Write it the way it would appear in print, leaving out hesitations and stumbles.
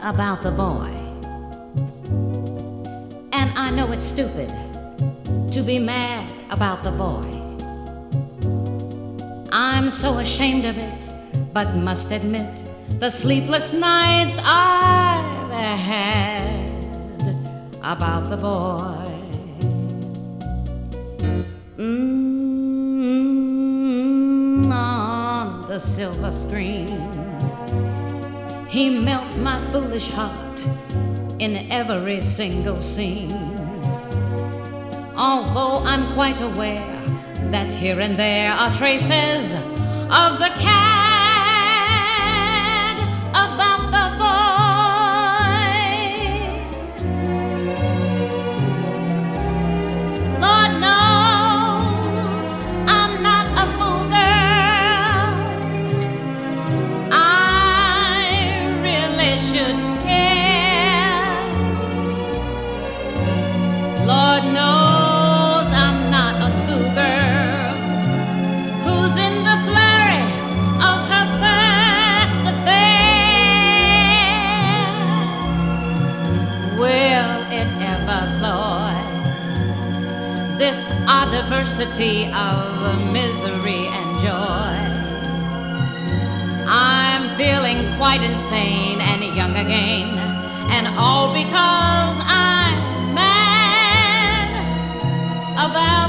about the boy. And I know it's stupid to be mad about the boy. I'm so ashamed of it, but must admit the sleepless nights I've had about the boy. On the silver screen, he melts my foolish heart in every single scene. Although I'm quite aware that here and there are traces of the cad about the boy. Lord knows I'm not a fool girl. I really shouldn't care. Lord knows I'm not a schoolgirl who's in the flurry of her first affair. Will it ever cloy this our diversity of misery and joy? I'm feeling quite insane and young again, and all because I'm mad about